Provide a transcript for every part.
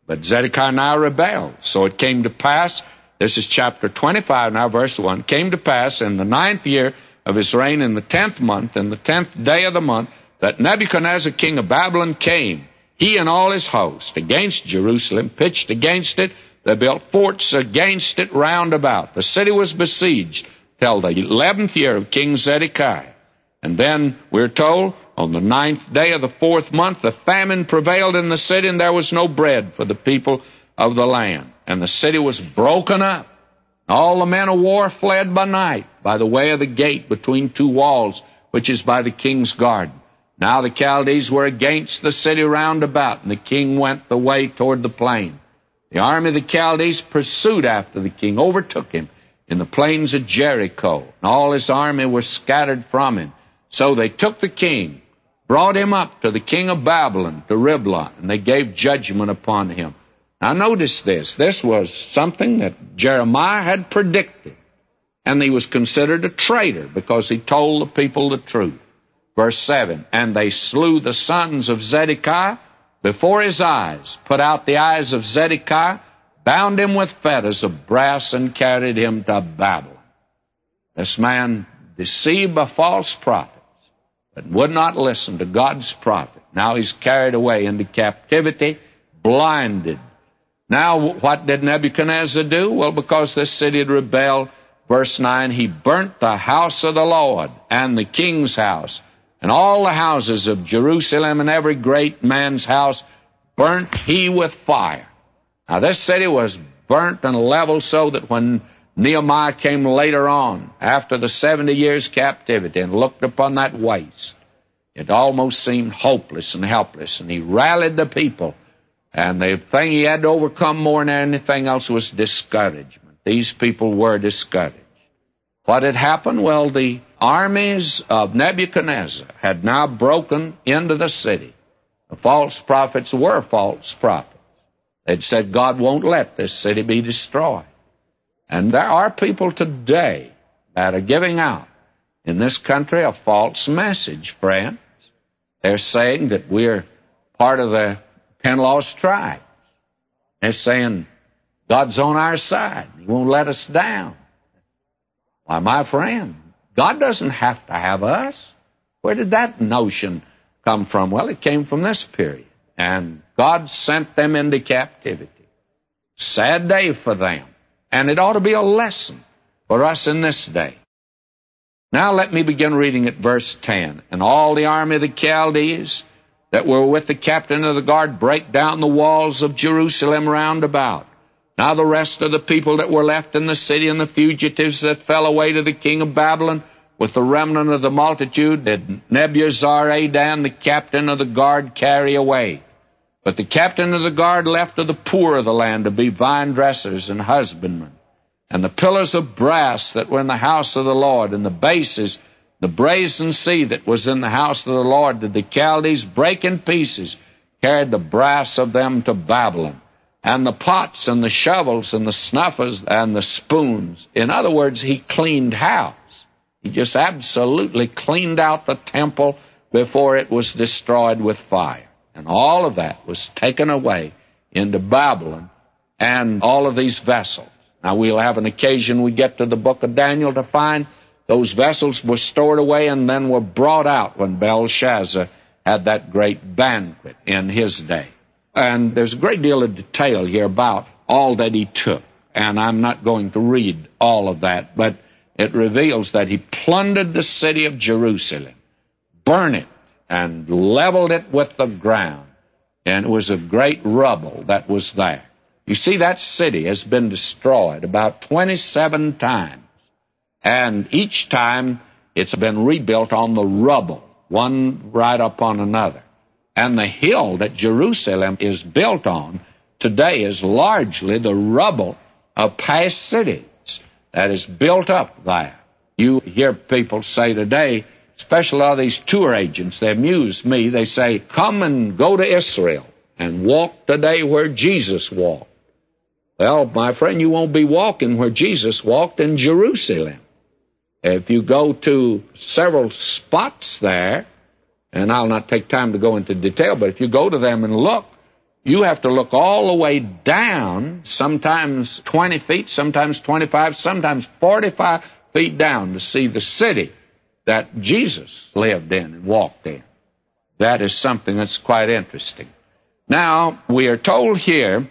But Zedekiah now rebelled. So it came to pass, this is chapter 25 now, verse 1, came to pass in the 9th year of his reign, in the 10th month, in the 10th day of the month, that Nebuchadnezzar king of Babylon came, he and all his host, against Jerusalem, pitched against it. They built forts against it round about. The city was besieged till the 11th year of King Zedekiah. And then we're told, on the 9th day of the 4th month, the famine prevailed in the city, and there was no bread for the people of the land. And the city was broken up. All the men of war fled by night, by the way of the gate between two walls, which is by the king's garden. Now the Chaldees were against the city round about, and the king went the way toward the plain. The army of the Chaldees pursued after the king, overtook him in the plains of Jericho, and all his army were scattered from him. So they took the king, brought him up to the king of Babylon, to Riblah, and they gave judgment upon him. Now notice this. This was something that Jeremiah had predicted, and he was considered a traitor because he told the people the truth. Verse 7, and they slew the sons of Zedekiah before his eyes, put out the eyes of Zedekiah, bound him with fetters of brass, and carried him to Babylon. This man deceived by false prophets, but would not listen to God's prophet. Now he's carried away into captivity, blinded. Now what did Nebuchadnezzar do? Well, because this city had rebelled, verse 9, he burnt the house of the Lord and the king's house, and all the houses of Jerusalem, and every great man's house burnt he with fire. Now this city was burnt and leveled so that when Nehemiah came later on, after the 70 years captivity, and looked upon that waste, it almost seemed hopeless and helpless, and he rallied the people. And the thing he had to overcome more than anything else was discouragement. These people were discouraged. What had happened? Well, the armies of Nebuchadnezzar had now broken into the city. The false prophets were false prophets. They'd said God won't let this city be destroyed. And there are people today that are giving out in this country a false message, friends. They're saying that we're part of the 10 lost tribes. They're saying God's on our side. He won't let us down. Why, my friend, God doesn't have to have us. Where did that notion come from? Well, it came from this period. And God sent them into captivity. Sad day for them. And it ought to be a lesson for us in this day. Now let me begin reading at verse 10. And all the army of the Chaldees that were with the captain of the guard brake down the walls of Jerusalem round about. Now the rest of the people that were left in the city, and the fugitives that fell away to the king of Babylon, with the remnant of the multitude, did Nebuzaradan, the captain of the guard, carry away. But the captain of the guard left to the poor of the land to be vine dressers and husbandmen. And the pillars of brass that were in the house of the Lord, and the bases, the brazen sea that was in the house of the Lord, did the Chaldees break in pieces, carried the brass of them to Babylon. And the pots and the shovels and the snuffers and the spoons. In other words, he cleaned house. He just absolutely cleaned out the temple before it was destroyed with fire. And all of that was taken away into Babylon, and all of these vessels. Now we'll have an occasion we get to the book of Daniel to find those vessels were stored away and then were brought out when Belshazzar had that great banquet in his day. And there's a great deal of detail here about all that he took. And I'm not going to read all of that, but it reveals that he plundered the city of Jerusalem, burned it, and leveled it with the ground. And it was a great rubble that was there. You see, that city has been destroyed about 27 times. And each time it's been rebuilt on the rubble, one right upon another. And the hill that Jerusalem is built on today is largely the rubble of past cities that is built up there. You hear people say today, especially all these tour agents, they amuse me. They say, come and go to Israel and walk today where Jesus walked. Well, my friend, you won't be walking where Jesus walked in Jerusalem. If you go to several spots there, and I'll not take time to go into detail, but if you go to them and look, You have to look all the way down, sometimes 20 feet, sometimes 25, sometimes 45 feet down to see the city that Jesus lived in and walked in. That is something that's quite interesting. Now, we are told here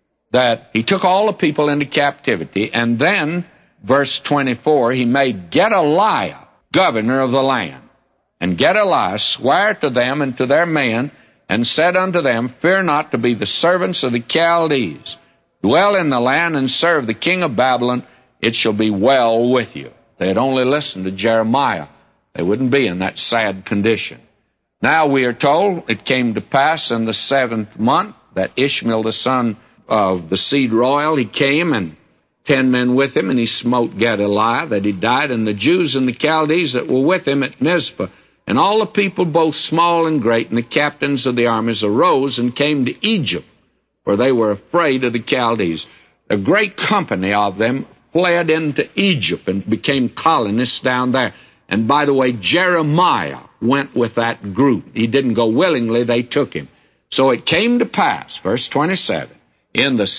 that he took all the people into captivity, and then, verse 24, he made Gedaliah governor of the land. And Gedaliah sware to them and to their men, and said unto them, Fear not to be the servants of the Chaldees. Dwell in the land and serve the king of Babylon. It shall be well with you. They had only listened to Jeremiah. They wouldn't be in that sad condition. Now we are told it came to pass in the 7th month that Ishmael, the son of the seed royal, he came, and 10 men with him, and he smote Gedaliah, that he died, and the Jews and the Chaldees that were with him at Mizpah. And all the people, both small and great, and the captains of the armies arose and came to Egypt, for they were afraid of the Chaldees. A great company of them fled into Egypt and became colonists down there. And by the way, Jeremiah went with that group. He didn't go willingly, they took him. So it came to pass, verse 27, in the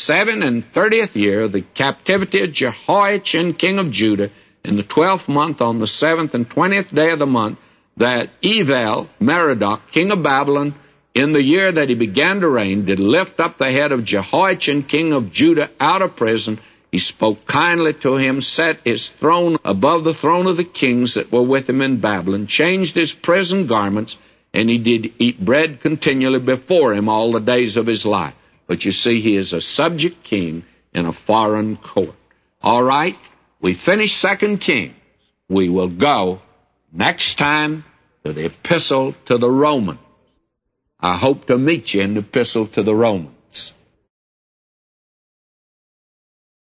37th year of the captivity of Jehoiachin king of Judah, in the 12th month, on the 7th and 20th day of the month, that Evel Merodach, king of Babylon, in the year that he began to reign, did lift up the head of Jehoiachin, king of Judah, out of prison. He spoke kindly to him, set his throne above the throne of the kings that were with him in Babylon, changed his prison garments, and he did eat bread continually before him all the days of his life. But you see, he is a subject king in a foreign court. All right, we finished 2 Kings. We will go next time to the Epistle to the Romans. I hope to meet you in the Epistle to the Romans.